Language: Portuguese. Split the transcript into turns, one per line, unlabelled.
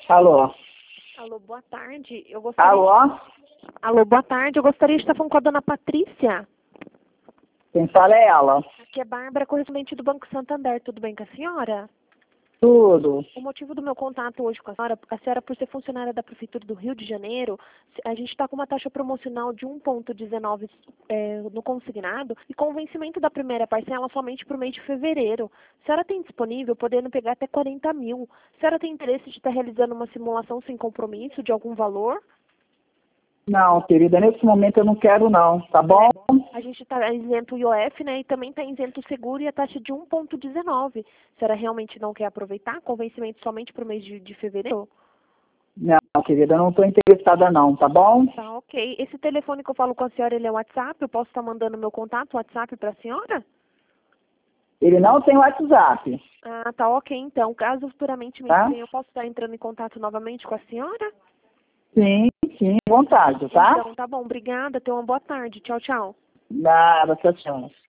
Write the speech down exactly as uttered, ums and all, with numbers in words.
Alô?
Alô, boa tarde. Eu gostaria...
Alô?
Alô, boa tarde. Eu gostaria de estar falando com a dona Patrícia.
Quem fala é ela.
Aqui é Bárbara, correspondente do Banco Santander. Tudo bem com a senhora?
Tudo.
O motivo do meu contato hoje com a senhora, a senhora, por ser funcionária da Prefeitura do Rio de Janeiro, a gente está com uma taxa promocional de um vírgula dezenove é, no consignado e com o vencimento da primeira parcela somente para o mês de fevereiro. A senhora tem disponível, podendo pegar até quarenta mil. A senhora tem interesse de estar realizando uma simulação sem compromisso de algum valor?
Não, querida, nesse momento eu não quero não, tá bom?
A gente está isento o I O F, né, e também está isento o seguro e a taxa de um vírgula dezenove. A senhora realmente não quer aproveitar com vencimento somente para o mês de, de fevereiro?
Não, querida, eu não estou interessada não, tá bom?
Tá, ok. Esse telefone que eu falo com a senhora, ele é WhatsApp? Eu posso estar mandando meu contato WhatsApp para a senhora?
Ele não tem WhatsApp,
Ah, tá, ok. Então, caso futuramente me
tá?
venha, eu posso estar entrando em contato novamente com a senhora?
Sim, sim, à vontade, tá?
Então, tá bom. Obrigada. Tenha uma boa tarde. Tchau, tchau.
Nada, tchau, tchau.